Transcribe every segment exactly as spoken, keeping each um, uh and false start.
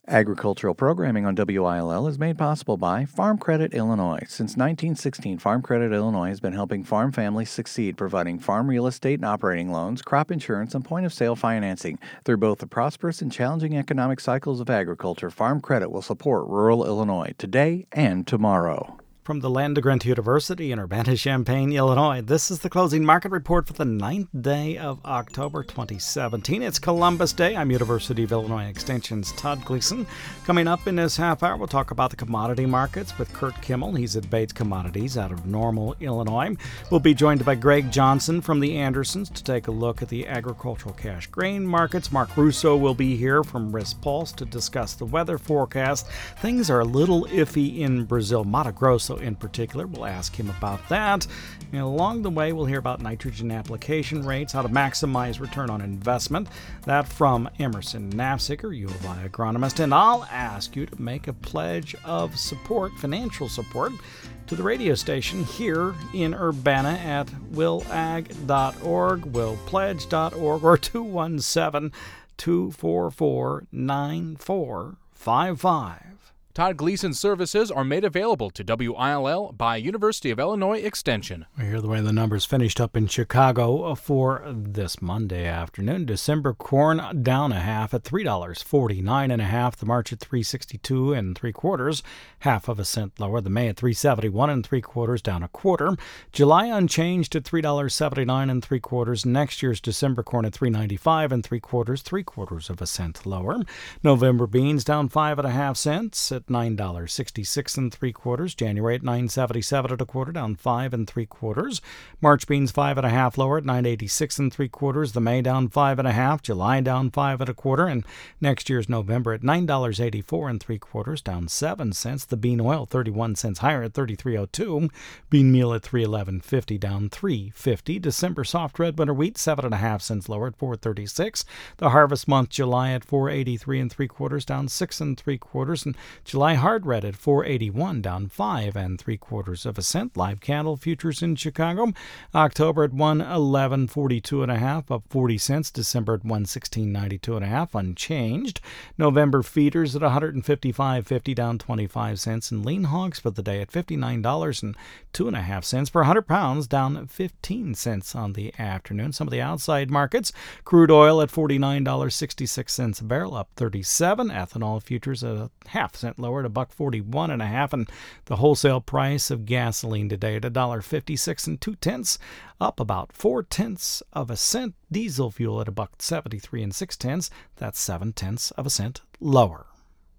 Agricultural programming on W I L L is made possible by Farm Credit Illinois. Since nineteen sixteen, Farm Credit Illinois has been helping farm families succeed, providing farm real estate and operating loans, crop insurance, and point-of-sale financing. Through both the prosperous and challenging economic cycles of agriculture, Farm Credit will support rural Illinois today and tomorrow. From the land of Grant University in Urbana-Champaign, Illinois, this is the closing market report for the ninth day of October twenty seventeen. It's Columbus Day. I'm University of Illinois Extension's Todd Gleason. Coming up in this half hour, we'll talk about the commodity markets with Kurt Kimmel. He's at Bates Commodities out of Normal, Illinois. We'll be joined by Greg Johnson from the Andersons to take a look at the agricultural cash grain markets. Mark Russo will be here from Risk Pulse to discuss the weather forecast. Things are a little iffy in Brazil. Mato Grosso in particular. We'll ask him about that. And along the way, we'll hear about nitrogen application rates, how to maximize return on investment. That from Emerson Nafziger, U of I agronomist. And I'll ask you to make a pledge of support, financial support, to the radio station here in Urbana at will ag dot org, will pledge dot org, or two one seven, two four four, nine four five five. Todd Gleason services are made available to W I L L by University of Illinois Extension. We hear the way the numbers finished up in Chicago for this Monday afternoon. December corn down a half at three dollars and forty-nine cents and a half. The March at three sixty-two and three quarters, half of a cent lower. The May at three seventy-one and three quarters, down a quarter. July unchanged at three dollars and seventy-nine and three quarters. Next year's December corn at three ninety-five and three quarters, three quarters of a cent lower. November beans down five and a half cents at nine dollars and sixty-six and three quarters. January at nine seventy-seven and a quarter, down five and three quarters. March beans five and a half lower at nine eighty-six and three quarters. The May down five and a half. July down five and a quarter. And next year's November at nine dollars and eighty-four and three quarters, down seven cents. The bean oil thirty-one cents higher at thirty-three oh two. Bean meal at three eleven fifty, down three fifty. December soft red winter wheat seven and a half cents lower at four thirty-six. The harvest month July at four eighty-three and three quarters, down six and three quarters. And July hard red at four eighty-one, down five and three quarters of a cent. Live cattle futures in Chicago, October at one eleven forty-two and a half, up forty cents. December at one sixteen ninety-two and a half, unchanged. November feeders at one fifty-five fifty, down twenty-five cents. And lean hogs for the day at fifty-nine dollars and two and a half cents per one hundred pounds, down fifteen cents on the afternoon. Some of the outside markets, crude oil at forty-nine dollars and sixty-six cents a barrel, up thirty-seven. Ethanol futures at a half cent lower at a buck forty-one and a half, and the wholesale price of gasoline today at a dollar fifty-six and two tenths, up about four tenths of a cent. Diesel fuel at a buck seventy-three and six tenths. That's seven tenths of a cent lower.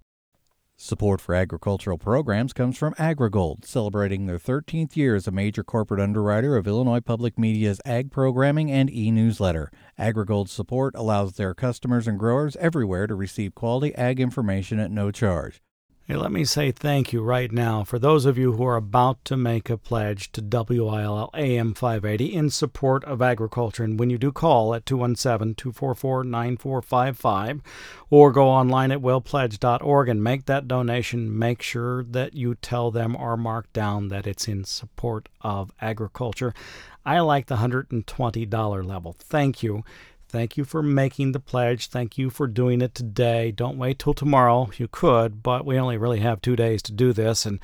Support for agricultural programs comes from AgriGold, celebrating their thirteenth year as a major corporate underwriter of Illinois Public Media's ag programming and e-newsletter. AgriGold's support allows their customers and growers everywhere to receive quality ag information at no charge. Hey, let me say thank you right now for those of you who are about to make a pledge to W I L L A M five eighty in support of agriculture. And when you do call at two one seven, two four four, nine four five five or go online at will pledge dot org and make that donation, make sure that you tell them or mark down that it's in support of agriculture. I like the one hundred twenty dollars level. Thank you. Thank you for making the pledge. Thank you for doing it today. Don't wait till tomorrow. You could, but we only really have two days to do this, and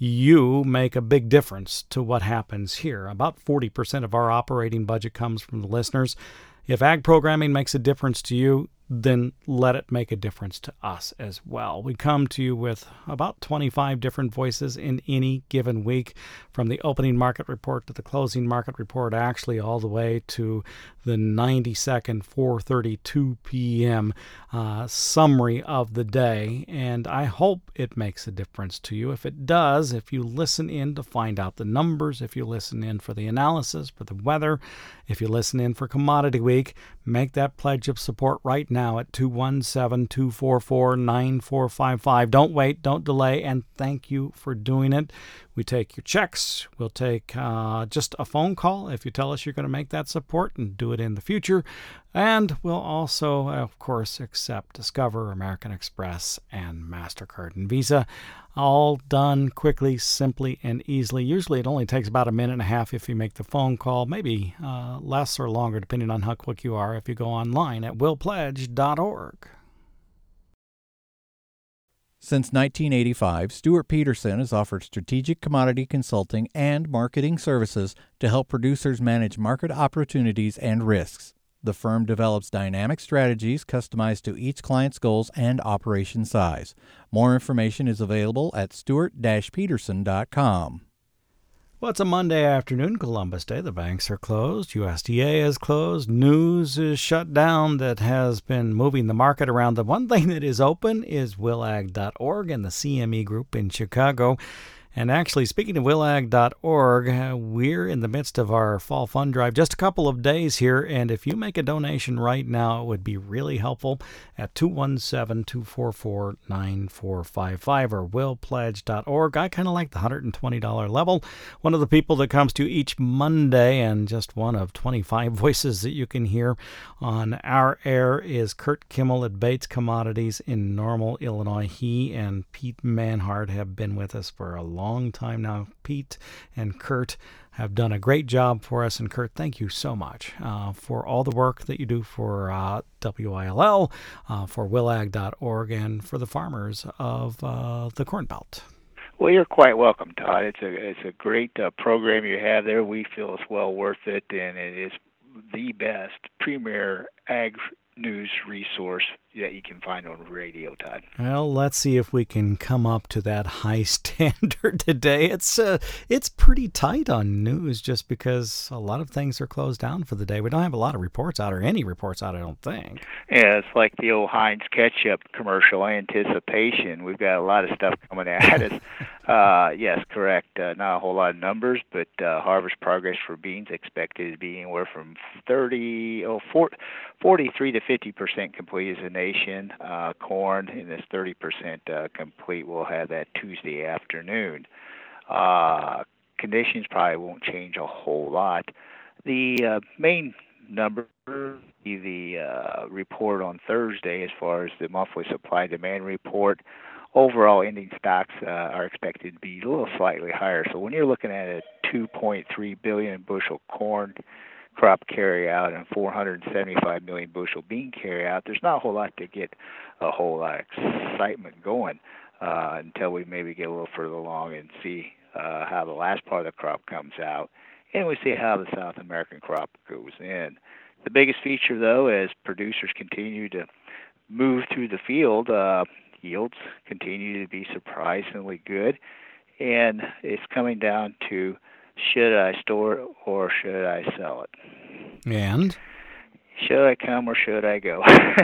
you make a big difference to what happens here. About forty percent of our operating budget comes from the listeners. If ag programming makes a difference to you, then let it make a difference to us as well. We come to you with about twenty-five different voices in any given week, from the opening market report to the closing market report, actually all the way to the ninety-second four thirty-two p.m. Uh, summary of the day. And I hope it makes a difference to you. If it does, if you listen in to find out the numbers, if you listen in for the analysis, for the weather, if you listen in for Commodity Week, make that pledge of support right now at two one seven, two four four, nine four five five. Don't wait, don't delay, and thank you for doing it. We take your checks. We'll take uh, just a phone call if you tell us you're going to make that support, and do it in the future. And we'll also, of course, accept Discover, American Express, and MasterCard and Visa. All done quickly, simply, and easily. Usually it only takes about a minute and a half if you make the phone call, maybe uh, less or longer, depending on how quick you are if you go online at will pledge dot org. Since nineteen eighty-five, Stuart Peterson has offered strategic commodity consulting and marketing services to help producers manage market opportunities and risks. The firm develops dynamic strategies customized to each client's goals and operation size. More information is available at stuart peterson dot com. Well, it's a Monday afternoon, Columbus Day. The banks are closed. U S D A is closed. News is shut down that has been moving the market around. The one thing that is open is willag dot org and the C M E Group in Chicago. And actually, speaking of willag dot org, uh, we're in the midst of our fall fund drive. Just a couple of days here, and if you make a donation right now, it would be really helpful at two one seven, two four four, nine four five five or will pledge dot org. I kind of like the one hundred twenty dollars level. One of the people that comes to each Monday, and just one of twenty-five voices that you can hear on our air, is Kurt Kimmel at Bates Commodities in Normal, Illinois. He and Pete Manhart have been with us for a long long time now. Pete and Kurt have done a great job for us, and Kurt, thank you so much uh, for all the work that you do for uh, W I L L, uh, for willag dot org, and for the farmers of uh, the Corn Belt. Well, you're quite welcome, Todd. It's a it's a great uh, program you have there. We feel it's well worth it, and it is the best premier ag news resource that you can find on radio, Todd. Well, let's see if we can come up to that high standard today. It's uh, it's pretty tight on news just because a lot of things are closed down for the day. We don't have a lot of reports out, or any reports out, I don't think. Yeah, it's like the old Heinz ketchup commercial, anticipation. We've got a lot of stuff coming at us. uh, yes, correct. Uh, not a whole lot of numbers, but uh, harvest progress for beans expected to be anywhere from thirty, oh, forty-three to fifty percent complete as a nation. Uh, corn in this thirty percent uh, complete. We'll have that Tuesday afternoon. Uh, conditions probably won't change a whole lot. The uh, main number, the uh, report on Thursday as far as the monthly supply-demand report, overall ending stocks uh, are expected to be a little slightly higher. So when you're looking at a two point three billion bushel corn crop carryout and four hundred seventy-five million bushel bean carryout, there's not a whole lot to get a whole lot of excitement going uh, until we maybe get a little further along and see uh, how the last part of the crop comes out, and we see how the South American crop goes in. The biggest feature, though, as producers continue to move through the field, uh, yields continue to be surprisingly good, and it's coming down to, should I store it or should I sell it? And? Should I come or should I go?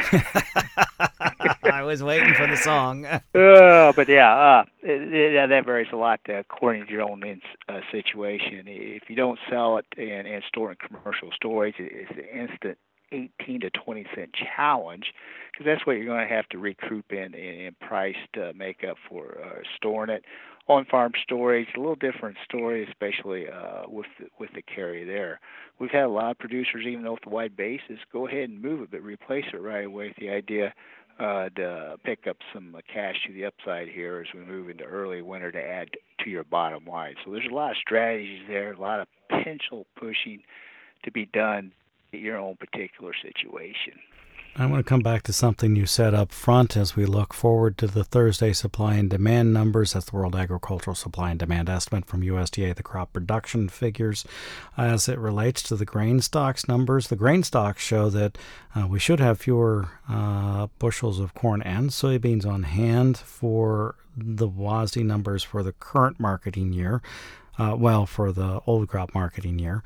I was waiting for the song. uh, but yeah, uh, it, it, that varies a lot uh, according to your own in, uh, situation. If you don't sell it and, and store it in commercial storage, it's an instant eighteen to twenty cent challenge, because that's what you're going to have to recoup in, in, in price to make up for uh, storing it. On-farm storage, a little different story, especially uh, with the, with the carry there. We've had a lot of producers, even though with the wide basis, go ahead and move it, but replace it right away with the idea uh, to pick up some uh, cash to the upside here as we move into early winter to add to your bottom line. So there's a lot of strategies there, a lot of potential pushing to be done in your own particular situation. I want to come back to something you said up front as we look forward to the Thursday supply and demand numbers. That's the World Agricultural Supply and Demand Estimate from U S D A, the crop production figures. As it relates to the grain stocks numbers, the grain stocks show that uh, we should have fewer uh, bushels of corn and soybeans on hand for the W A S D numbers for the current marketing year. Uh, well, for the old crop marketing year.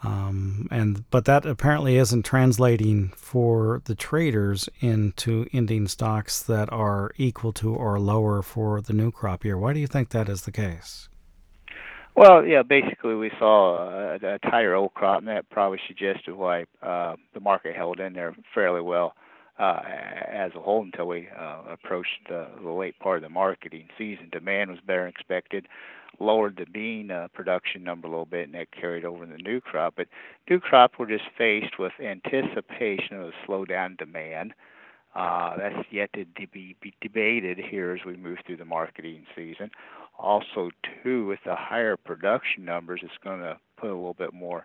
Um, and but that apparently isn't translating for the traders into ending stocks that are equal to or lower for the new crop year. Why do you think that is the case? Well, yeah, basically we saw a, a tighter old crop, and that probably suggested why uh, the market held in there fairly well uh, as a whole until we uh, approached uh, the late part of the marketing season. Demand was better than expected, lowered the bean uh, production number a little bit, and that carried over in the new crop. But new crop, we're just faced with anticipation of a slowdown in demand. Uh, that's yet to be, be debated here as we move through the marketing season. Also, too, with the higher production numbers, it's going to put a little bit more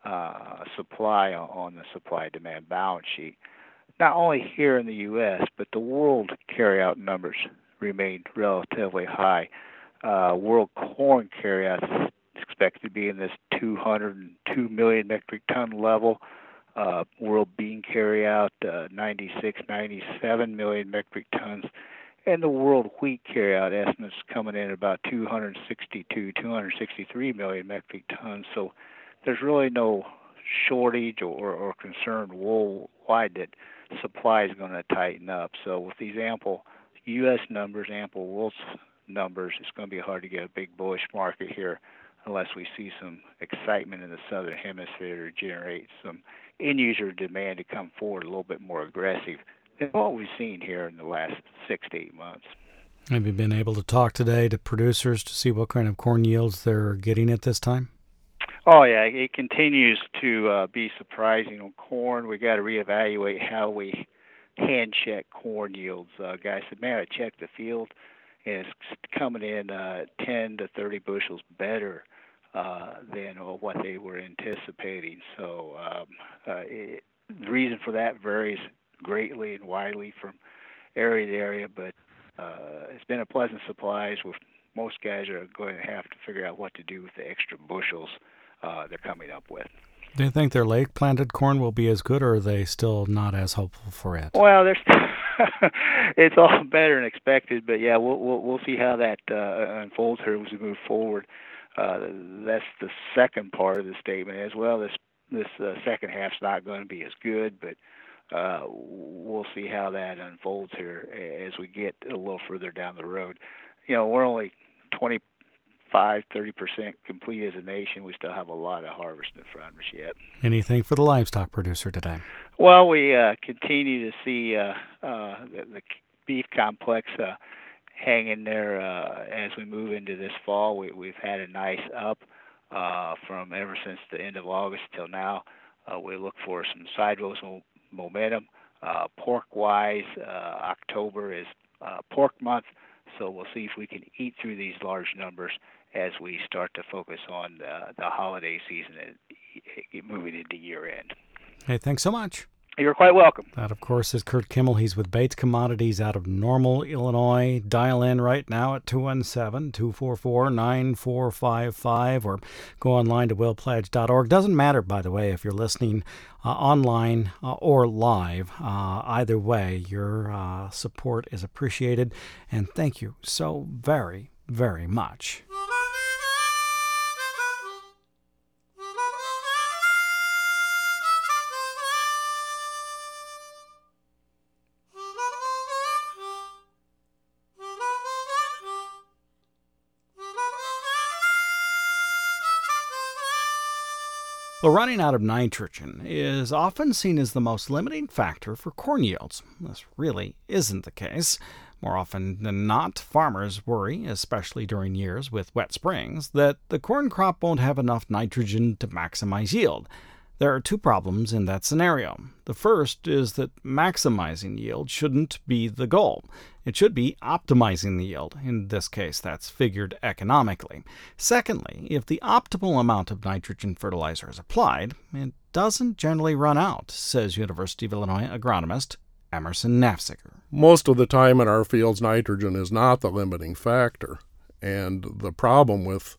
uh, supply on the supply-demand balance sheet. Not only here in the U S, but the world carryout numbers remain relatively high. Uh, world corn carryout is expected to be in this two hundred two million metric ton level. Uh, world bean carryout, uh, ninety-six, ninety-seven million metric tons. And the world wheat carryout estimates coming in at about two hundred sixty-two, two hundred sixty-three million metric tons. So there's really no shortage or, or concern worldwide that supply is going to tighten up. So with these ample U S numbers, ample world numbers, it's going to be hard to get a big bullish market here unless we see some excitement in the southern hemisphere to generate some end-user demand to come forward a little bit more aggressive than what we've seen here in the last six to eight months. Have you been able to talk today to producers to see what kind of corn yields they're getting at this time? Oh, yeah, it continues to uh, be surprising on corn. We got to reevaluate how we hand-check corn yields. Uh, guys said, man, I checked the field, and it's coming in uh, ten to thirty bushels better uh, than uh, what they were anticipating. So um, uh, it, the reason for that varies greatly and widely from area to area, but uh, it's been a pleasant surprise. With most guys are going to have to figure out what to do with the extra bushels uh, they're coming up with. Do you think their late planted corn will be as good, or are they still not as hopeful for it? Well, there's it's all better than expected, but yeah, we'll we'll, we'll see how that uh, unfolds here as we move forward. Uh, that's the second part of the statement as well. This this uh, second half's not going to be as good, but uh, we'll see how that unfolds here as we get a little further down the road. You know, we're only twenty-five, thirty percent complete as a nation. We still have a lot of harvest in front of us yet. Anything for the livestock producer today? Well, we uh, continue to see uh, uh, the, the beef complex uh, hang in there uh, as we move into this fall. We, we've had a nice up uh, from ever since the end of August till now. Uh, we look for some sideways momentum. Uh, pork-wise, uh, October is uh, pork month, so we'll see if we can eat through these large numbers as we start to focus on uh, the holiday season and moving into year-end. Hey, thanks so much. You're quite welcome. That, of course, is Kurt Kimmel. He's with Bates Commodities out of Normal, Illinois. Dial in right now at two one seven, two four four, nine four five five or go online to will pledge dot org. Doesn't matter, by the way, if you're listening uh, online uh, or live. Uh, either way, your uh, support is appreciated. And thank you so very, very much. Well, running out of nitrogen is often seen as the most limiting factor for corn yields. This really isn't the case. More often than not, farmers worry, especially during years with wet springs, that the corn crop won't have enough nitrogen to maximize yield. There are two problems in that scenario. The first is that maximizing yield shouldn't be the goal. It should be optimizing the yield. In this case, that's figured economically. Secondly, if the optimal amount of nitrogen fertilizer is applied, it doesn't generally run out, says University of Illinois agronomist Emerson Nafziger. Most of the time in our fields, nitrogen is not the limiting factor. And the problem with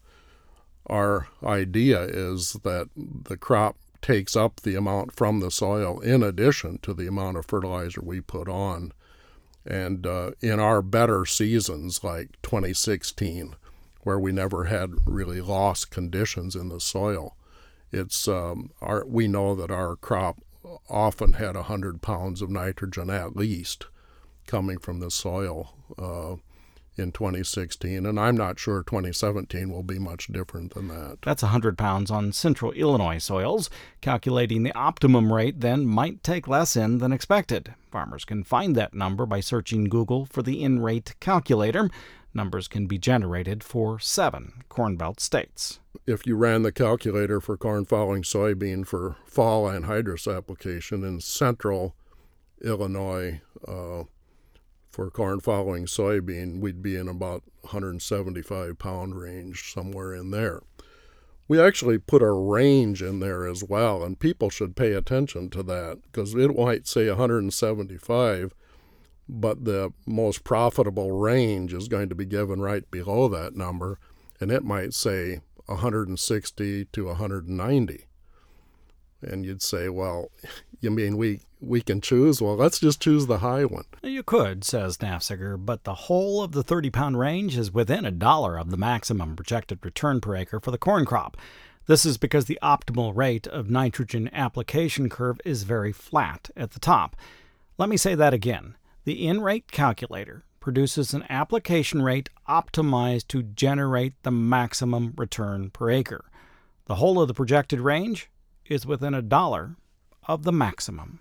our idea is that the crop takes up the amount from the soil in addition to the amount of fertilizer we put on. And uh, in our better seasons, like twenty sixteen, where we never had really lost conditions in the soil, it's um, our we know that our crop often had one hundred pounds of nitrogen at least coming from the soil uh, in twenty sixteen, and I'm not sure twenty seventeen will be much different than that. That's one hundred pounds on central Illinois soils. Calculating the optimum rate then might take less in than expected. Farmers can find that number by searching Google for the in-rate calculator. Numbers can be generated for seven Corn Belt states. If you ran the calculator for corn following soybean for fall anhydrous application in central Illinois, uh, for corn following soybean, we'd be in about one hundred seventy-five pound range, somewhere in there. We actually put a range in there as well, and people should pay attention to that, because it might say one hundred seventy-five, but the most profitable range is going to be given right below that number, and it might say one hundred sixty to one hundred ninety. And you'd say, well, you mean we, we can choose? Well, let's just choose the high one. You could, says Nafziger, but the whole of the thirty-pound range is within a dollar of the maximum projected return per acre for the corn crop. This is because the optimal rate of nitrogen application curve is very flat at the top. Let me say that again. The in-rate calculator produces an application rate optimized to generate the maximum return per acre. The whole of the projected range is within a dollar of the maximum.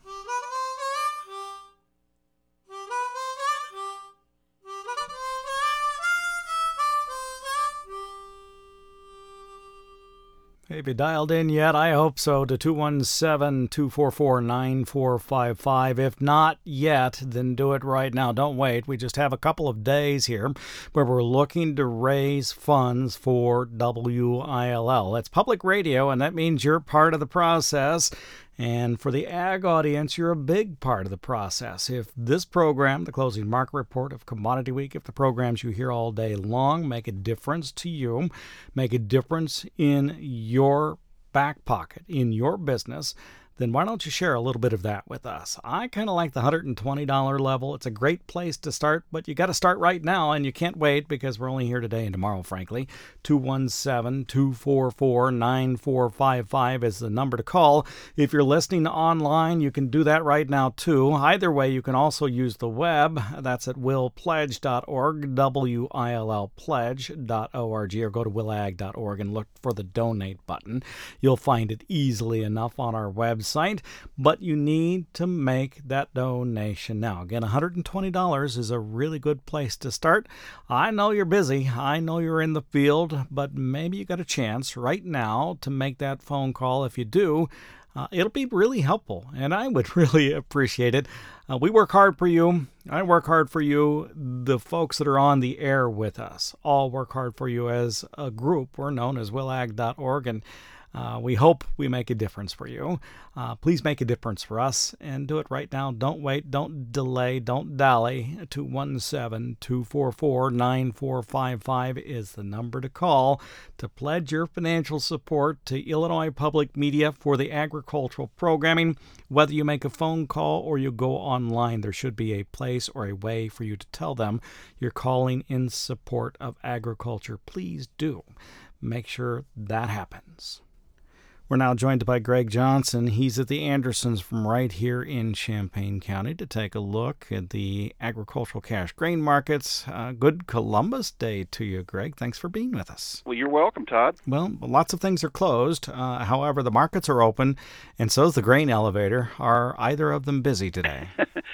Have you dialed in yet? I hope so, to two one seven, two four four, nine four five five. If not yet, then do it right now. Don't wait. We just have a couple of days here where we're looking to raise funds for W I L L. It's public radio, and that means you're part of the process. And for the ag audience, you're a big part of the process. If this program, the Closing Market Report of Commodity Week, if the programs you hear all day long make a difference to you, make a difference in your back pocket, in your business, then why don't you share a little bit of that with us? I kind of like the one hundred twenty dollars level. It's a great place to start, but you got to start right now, and you can't wait because we're only here today and tomorrow, frankly. two one seven, two four four, nine four five five is the number to call. If you're listening online, you can do that right now, too. Either way, you can also use the web. That's at will pledge dot org, W I L L pledge dot org, or go to will ag dot org and look for the donate button. You'll find it easily enough on our website. But you need to make that donation now. Again, one hundred twenty dollars is a really good place to start. I know you're busy. I know you're in the field, but maybe you got a chance right now to make that phone call. If you do, uh, it'll be really helpful, and I would really appreciate it. Uh, we work hard for you. I work hard for you. The folks that are on the air with us all work hard for you as a group. We're known as will ag dot org, and Uh, we hope we make a difference for you. Uh, please make a difference for us and do it right now. Don't wait. Don't delay. Don't dally. two one seven, two four four, nine four five five is the number to call to pledge your financial support to Illinois Public Media for the agricultural programming. Whether you make a phone call or you go online, there should be a place or a way for you to tell them you're calling in support of agriculture. Please do make sure that happens. We're now joined by Greg Johnson. He's at the Andersons from right here in Champaign County to take a look at the agricultural cash grain markets. Uh, good Columbus Day to you, Greg. Thanks for being with us. Well, you're welcome, Todd. Well, lots of things are closed. Uh, however, the markets are open, and so is the grain elevator. Are either of them busy today?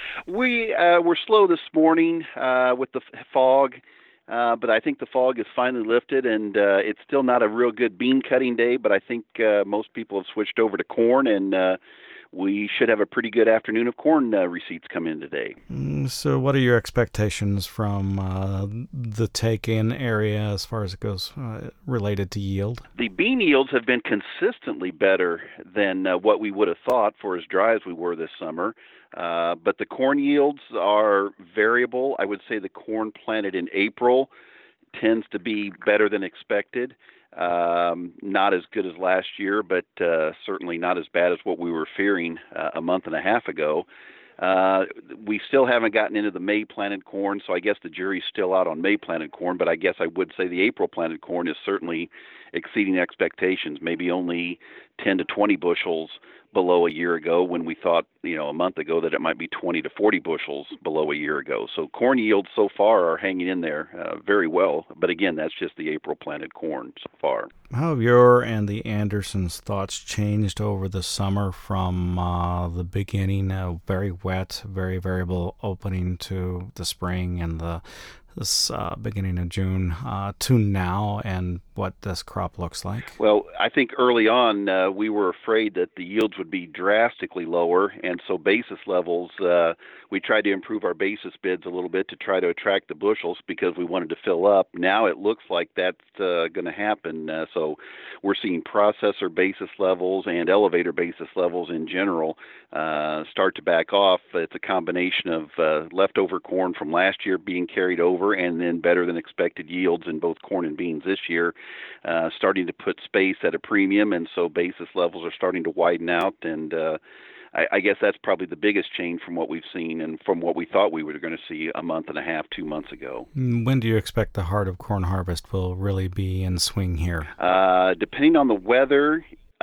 we uh, were slow this morning uh, with the f- fog. Uh, but I think the fog is finally lifted, and uh, it's still not a real good bean cutting day, but I think uh, most people have switched over to corn, and uh, we should have a pretty good afternoon of corn uh, receipts come in today. Mm, so what are your expectations from uh, the take-in area as far as it goes uh, related to yield? The bean yields have been consistently better than uh, what we would have thought for as dry as we were this summer. Uh, but the corn yields are variable. I would say the corn planted in April tends to be better than expected. Um, not as good as last year, but uh, certainly not as bad as what we were fearing uh, a month and a half ago. Uh, we still haven't gotten into the May planted corn, so I guess the jury's still out on May planted corn, but I guess I would say the April planted corn is certainly exceeding expectations, maybe only ten to twenty bushels below a year ago when we thought, you know, a month ago that it might be twenty to forty bushels below a year ago. So corn yields so far are hanging in there uh, very well. But again, that's just the April planted corn so far. How have your and the Andersons' thoughts changed over the summer from uh, the beginning, uh, very wet, very variable opening to the spring and the this uh, beginning of June uh, to now, and what this crop looks like? Well, I think early on uh, we were afraid that the yields would be drastically lower, and so basis levels uh, we tried to improve our basis bids a little bit to try to attract the bushels because we wanted to fill up. Now it looks like that's uh, going to happen. Uh, so we're seeing processor basis levels and elevator basis levels in general uh, start to back off. It's a combination of uh, leftover corn from last year being carried over and then better than expected yields in both corn and beans this year, uh, starting to put space at a premium, and so basis levels are starting to widen out. And uh, I, I guess that's probably the biggest change from what we've seen and from what we thought we were going to see a month and a half, two months ago. When do you expect the heart of corn harvest will really be in swing here? Uh, depending on the weather,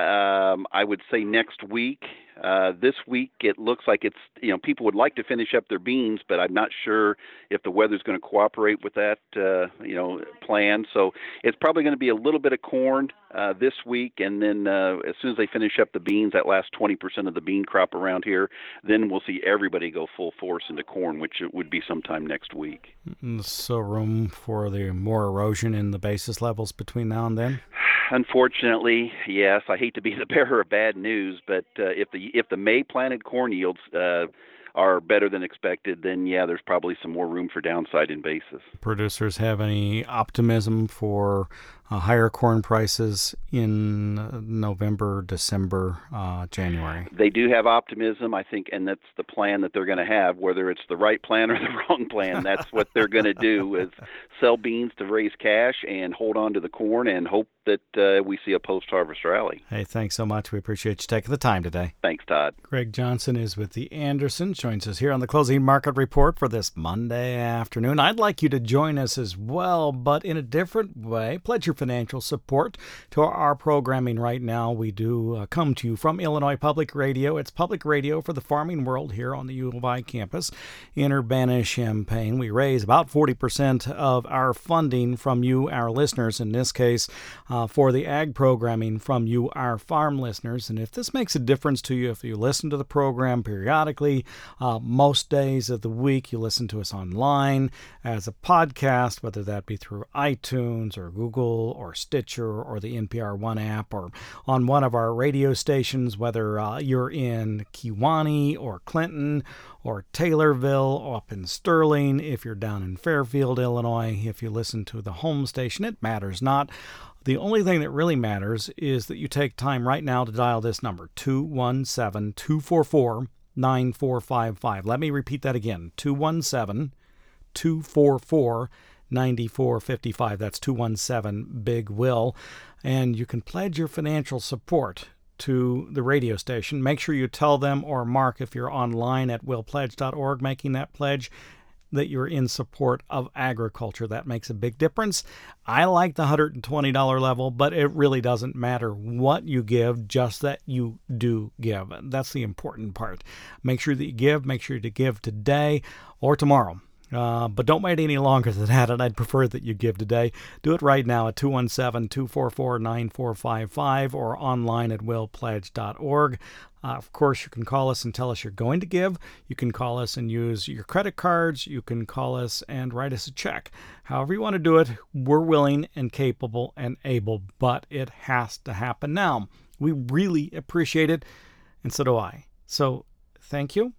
um, I would say next week. Uh, this week, it looks like it's, you know, people would like to finish up their beans, but I'm not sure if the weather's going to cooperate with that, uh, you know, plan. So it's probably going to be a little bit of corn uh, this week, and then uh, as soon as they finish up the beans, that last twenty percent of the bean crop around here, then we'll see everybody go full force into corn, which would be sometime next week. So room for the more erosion in the basis levels between now and then? Unfortunately, yes. I hate to be the bearer of bad news, but uh, if the if the May planted corn yields uh, are better than expected, then yeah, there's probably some more room for downside in basis. Producers have any optimism for uh, higher corn prices in uh, November, December, uh, January? They do have optimism, I think, and that's the plan that they're going to have. Whether it's the right plan or the wrong plan, that's what they're going to do, is sell beans to raise cash and hold on to the corn and hope that uh, we see a post-harvest rally. Hey, thanks so much. We appreciate you taking the time today. Thanks, Todd. Greg Johnson is with the Andersons, joins us here on the Closing Market Report for this Monday afternoon. I'd like you to join us as well, but in a different way. Pledge your financial support to our programming right now. We do uh, come to you from Illinois Public Radio. It's public radio for the farming world here on the U of I campus in Urbana-Champaign. We raise about forty percent of our funding from you, our listeners, in this case, uh, for the ag programming from you, our farm listeners. And if this makes a difference to you, if you listen to the program periodically, uh, most days of the week, you listen to us online as a podcast, whether that be through iTunes or Google or Stitcher or the N P R One app or on one of our radio stations, whether uh, you're in Kewanee or Clinton or Taylorville or up in Sterling, if you're down in Fairfield, Illinois, if you listen to the home station, it matters not. The only thing that really matters is that you take time right now to dial this number, two one seven, two four four, nine four five five. Let me repeat that again, two one seven, two four four, nine four five five. That's two one seven, Big Will. And you can pledge your financial support to the radio station. Make sure you tell them or Mark, if you're online at will pledge dot org, making that pledge, that you're in support of agriculture. That makes a big difference. I like the one hundred twenty dollars level, but it really doesn't matter what you give, just that you do give. That's the important part. Make sure that you give. Make sure to give today or tomorrow. Uh, but don't wait any longer than that, and I'd prefer that you give today. Do it right now at two one seven, two four four, nine four five five or online at will pledge dot org. Uh, of course, you can call us and tell us you're going to give. You can call us and use your credit cards. You can call us and write us a check. However you want to do it, we're willing and capable and able, but it has to happen now. We really appreciate it, and so do I. So thank you.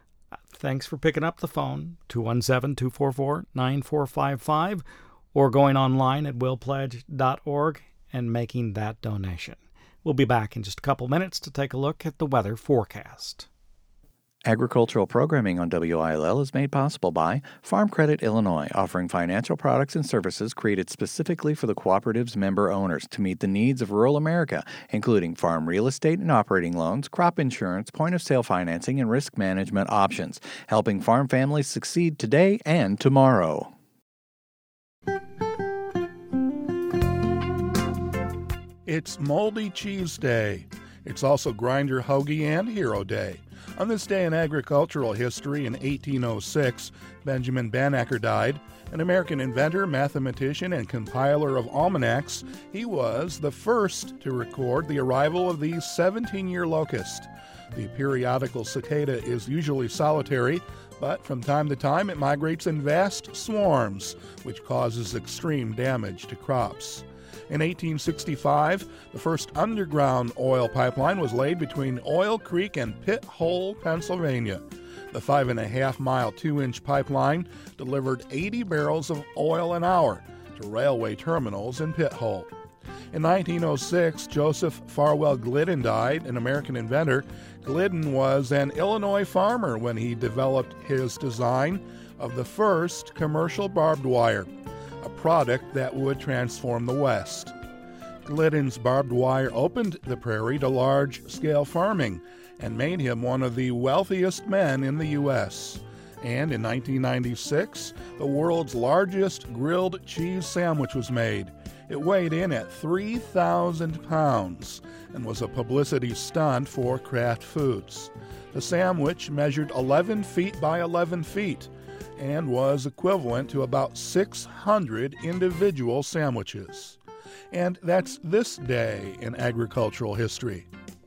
Thanks for picking up the phone, two one seven, two four four, nine four five five, or going online at will pledge dot org and making that donation. We'll be back in just a couple minutes to take a look at the weather forecast. Agricultural programming on W I L L is made possible by Farm Credit Illinois, offering financial products and services created specifically for the cooperative's member owners to meet the needs of rural America, including farm real estate and operating loans, crop insurance, point-of-sale financing, and risk management options, helping farm families succeed today and tomorrow. It's Moldy Cheese Day. It's also Grinder, Hoagie, and Hero Day. On this day in agricultural history in eighteen oh six, Benjamin Banneker died. An American inventor, mathematician, and compiler of almanacs, he was the first to record the arrival of the seventeen-year locust. The periodical cicada is usually solitary, but from time to time it migrates in vast swarms, which causes extreme damage to crops. In eighteen sixty-five, the first underground oil pipeline was laid between Oil Creek and Pit Hole, Pennsylvania. The five and a half mile, two inch pipeline delivered eighty barrels of oil an hour to railway terminals in Pit Hole. In nineteen oh six, Joseph Farwell Glidden died, an American inventor. Glidden was an Illinois farmer when he developed his design of the first commercial barbed wire, a product that would transform the West. Glidden's barbed wire opened the prairie to large-scale farming and made him one of the wealthiest men in the U S And in nineteen ninety-six, the world's largest grilled cheese sandwich was made. It weighed in at three thousand pounds and was a publicity stunt for Kraft Foods. The sandwich measured eleven feet by eleven feet and was equivalent to about six hundred individual sandwiches. And that's this day in agricultural history.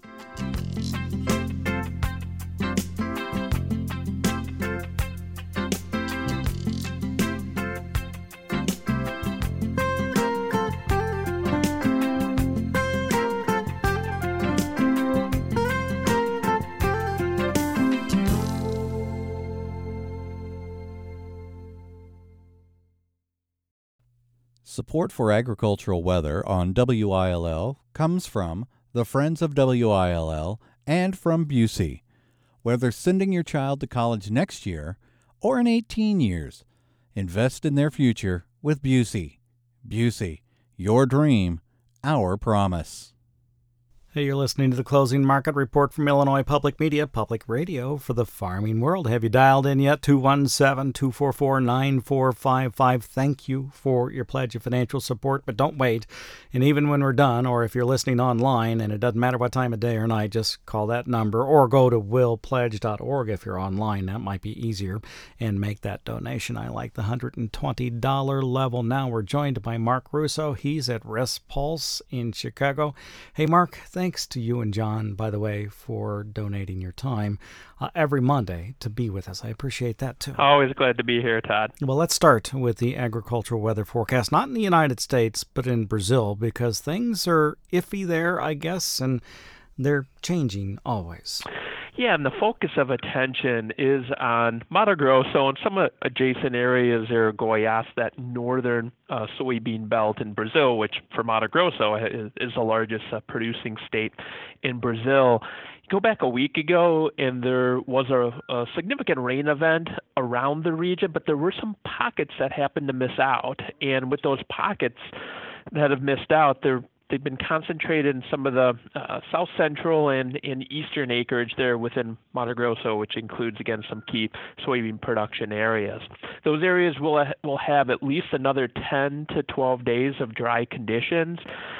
Support for agricultural weather on W I L L comes from the Friends of W I L L and from Busey. Whether sending your child to college next year or in eighteen years, invest in their future with Busey. Busey, your dream, our promise. Hey, you're listening to the Closing Market Report from Illinois Public Media, Public Radio for the farming world. Have you dialed in yet? two one seven, two four four, nine four five five. Thank you for your pledge of financial support, but don't wait. And even when we're done, or if you're listening online, and it doesn't matter what time of day or night, just call that number or go to will pledge dot org if you're online. That might be easier, and make that donation. I like the one hundred twenty dollars level. Now we're joined by Mark Russo. He's at ResPulse in Chicago. Hey, Mark, thanks. Thanks to you and John, by the way, for donating your time uh, every Monday to be with us. I appreciate that, too. Always glad to be here, Todd. Well, let's start with the agricultural weather forecast, not in the United States, but in Brazil, because things are iffy there, I guess, and they're changing always. Yeah, and the focus of attention is on Mato Grosso and some adjacent areas there, Goiás, that northern uh, soybean belt in Brazil, which for Mato Grosso is, is the largest uh, producing state in Brazil. Go back a week ago, and there was a, a significant rain event around the region, but there were some pockets that happened to miss out. And with those pockets that have missed out, they're They've been concentrated in some of the uh, south central and, and eastern acreage there within Mato Grosso, which includes, again, some key soybean production areas. Those areas will, will have at least another ten to twelve days of dry conditions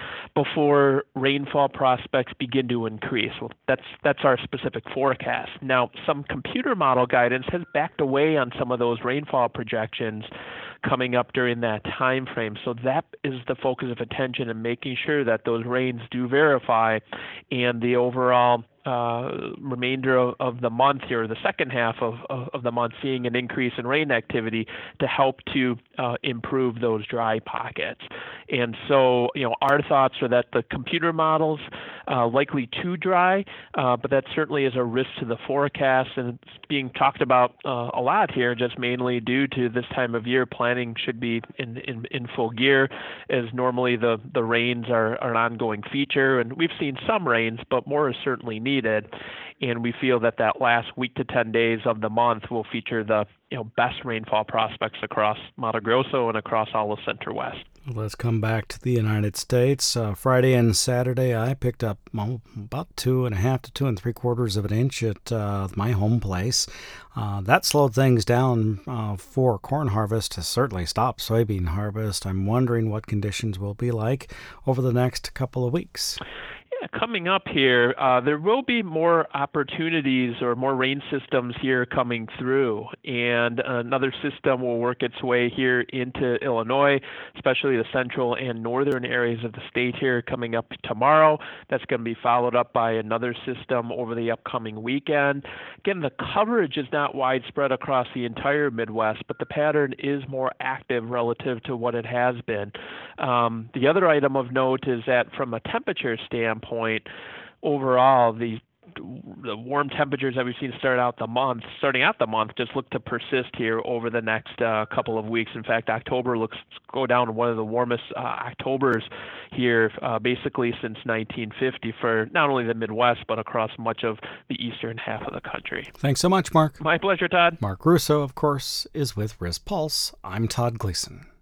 before rainfall prospects begin to increase. Well, that's that's our specific forecast. Now, some computer model guidance has backed away on some of those rainfall projections coming up during that time frame. So that is the focus of attention in making sure that those rains do verify, and the overall uh, remainder of, of the month here, the second half of, of, of the month, seeing an increase in rain activity to help to uh, improve those dry pockets. And so, you know, our thoughts are that the computer models uh, likely too dry, uh, but that certainly is a risk to the forecast, and it's being talked about uh, a lot here, just mainly due to this time of year. Planning should be in, in, in full gear, as normally the, the rains are, are an ongoing feature, and we've seen some rains, but more is certainly needed. And we feel that that last week to ten days of the month will feature the you know best rainfall prospects across Mato Grosso and across all of Center West. Let's come back to the United States. Uh, Friday and Saturday, I picked up well, about two and a half to two and three quarters of an inch at uh, my home place. Uh, that slowed things down uh, for corn harvest, to certainly stop soybean harvest. I'm wondering what conditions will be like over the next couple of weeks. Yeah, coming up here, uh, there will be more opportunities or more rain systems here coming through, and another system will work its way here into Illinois, especially the central and northern areas of the state here coming up tomorrow. That's going to be followed up by another system over the upcoming weekend. Again, the coverage is not widespread across the entire Midwest, but the pattern is more active relative to what it has been. Um, the other item of note is that from a temperature standpoint, point overall, the the warm temperatures that we've seen start out the month, starting out the month, just look to persist here over the next uh, couple of weeks. In fact, October looks to go down to one of the warmest uh, Octobers here, uh, basically since nineteen fifty for not only the Midwest but across much of the eastern half of the country. Thanks so much, Mark. My pleasure, Todd. Mark Russo, of course, is with Risk Pulse. I'm Todd Gleason.